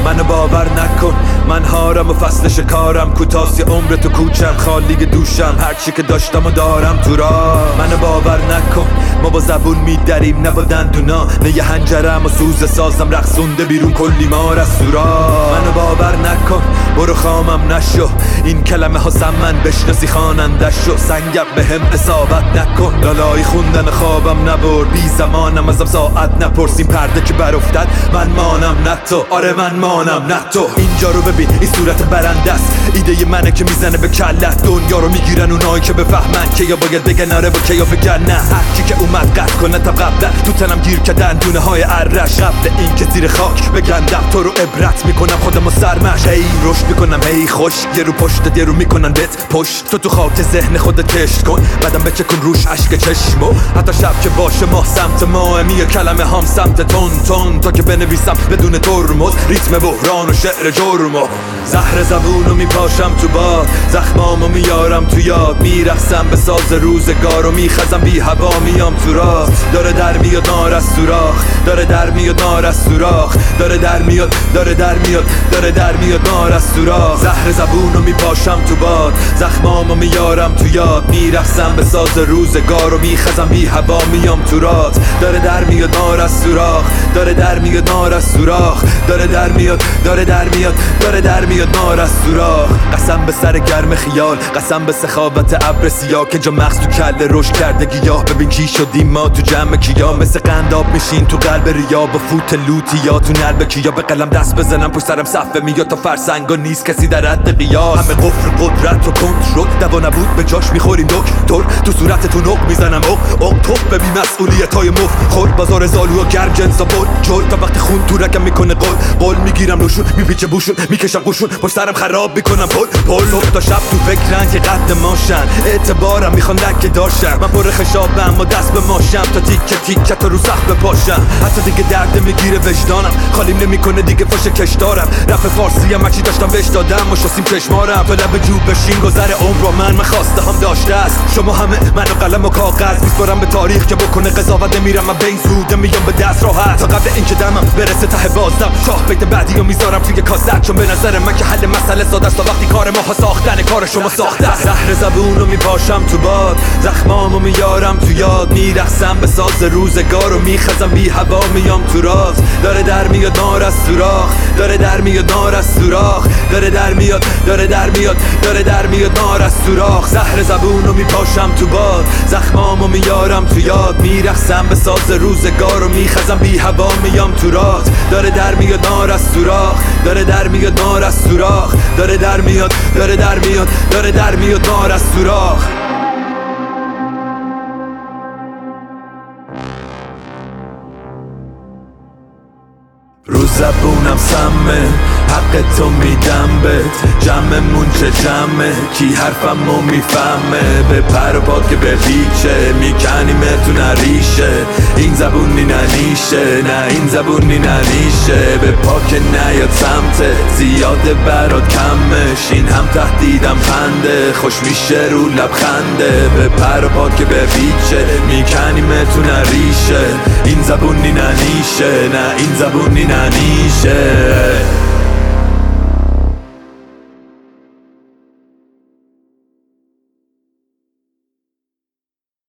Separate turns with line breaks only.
منو باور نکن من هارم و فصل شکارم، کوتاسی عمر تو کوچم، خالی دوشم، هرچی که داشتم و دارم تو راه. منو باور نکن ما با زبون میدریم نه با دندونا، نه یه هنجرم و سوز سازم رقصونده بیرون کلی مار از سورا. منو باور نکن برو خامم نشو، این کلمه ها من بشناسی خواننده شو، سنگم به هم اصابت نکن، لالایی خوندن خوابم نبر، بی زمانم ازم ساعت نپرسیم، پرده که بر افتد من مانم نه تو، آره من مانم نه تو. اینجا رو ببین این صورت برنده است، ایده منه که میزنه به کلت، دنیا رو میگیرن اونایی که بفهمن که یا باید بگن آره و که یا بگن نه. هرکی که اومد قد کنه تا قبل تو تنم گیر کردن دونه های عرش، قبل این که زیر خاک بگندم تو رو عبرت میکنم خودم و سرمش، هی رشد میکنم هی خوش، یه رو پشت یه رو میکنن بهت پشت، تو خاک ذهن خودت کشت کن، بعدم بچکن روش اشک چشمو، حتی شب که باشه ماه سمت ماه، میه کلمه هم سمت تون تون، تا که بنویسم بدون ترمز، ریتم بحران و شعر جرمو، زهر زبونو میپاشم تو باد، زخمامو میارم تو یاد، میرقصم به ساز روزگارو، میخزم بی هوا میام تو راه، داره در میاد نار از سوراخ، داره در میاد نار از سوراخ، داره در میاد داره در میاد داره در میاد نار از سوراخ، زهر زبونو میپاشم تو باد، زخمامو میارم تو یاد، میرقصم به ساز روزگارو، میخزم بی هوا میام تو راه، داره در میاد نار از سوراخ، داره در میاد نار از سوراخ، داره در میاد داره در میاد داره در میاد نار از سوراخ. قسم به سر گرم خیال، قسم به سخاوت ابر سیاه که جا مغز تو کله رشد کرده گیاه، ببین کی شدیم ما تو جمع کیا، مثل قنداب میشین تو قلب ریا، با فوت لوتی یا تو نلب کیا، به قلم دست بزنم پشت سرم صفه میاد تا فرسنگا نیست کسی در حد قیاس، همه قفل قدرت و کنترل، دوا نبود به جاش میخوریم دکتر، تو صورتتون نق میزنم اق توپ ببین مسئولیتای مفت خور، بازار زالو و گرم جنسا بول جول، تا وقتی خون تو رگم میکنه قول میگیرم نوشون، میپیچه بوشون میکشم قوشون، پشت سرم خراب میکنم پل صبح تا شب تو فکرن که قد ماشن، اعتبارم میخوان لکه داشتم، من پر خشابم و دست به ماشم، تا تیکه تیکه تا رو سخت بپاشم، حتی دیگه درد میگیره وجدانم، خالیم نمیکنه دیگه فاش کش دارم، رپ فارسی هم هرچی داشتم بهش دادم، مشاسیم چشمارم تا لب جوب بشین، گذر عمر رو من خواسته هم داشته است، شما همه منو قلم و کاغذ میسپارم به تاریخ که بکنه قضاوت، میرم من بین زوده میام به دست راحت، تا قبل اینکه دمم برسه ته بازدم، شاه بیت بعدی رو میذارم توی کاسه، چون به نظر من که حل مسئله ساده است، تا وقتی کار ماها ساختن کار شما ساخته است، زهر زبونو میپاشم تو باد، زخمامو میارم تو یاد، میرقصم به ساز روزگارو، میخزم بی هوا میام تو راز، داره در میاد نار از سوراخ، داره در میاد نار از سوراخ، داره در میاد داره در میاد داره در میاد نار از سوراخ، زهر زبونو میپاشم تو باد، زخمامو میارم تو یاد، میرقصم به ساز روزگارو، میخزم بی هوا میام تو راز، داره در میاد نار از سوراخ، داره در میاد نار از سوراخ، داره در میاد داره در میاد داره در میاد نار از سوراخ. رو زبونم سمه حق تو میدم بهت، جمعمون چه جمعه کی حرفمو میفهمه، به پر و پاد که به پیچه میکنیمتون ریشه، این زبونی ننیشه نه این زبونی ننیشه، به پاک نیاد سمته زیاده برات کمش، این هم تهدیدم خنده خوش میشه رو لبخنده، به پر و پاد که به پیچه میکنیمتون ریشه، این زبونی ننیشه نه این زبونی ننیشه.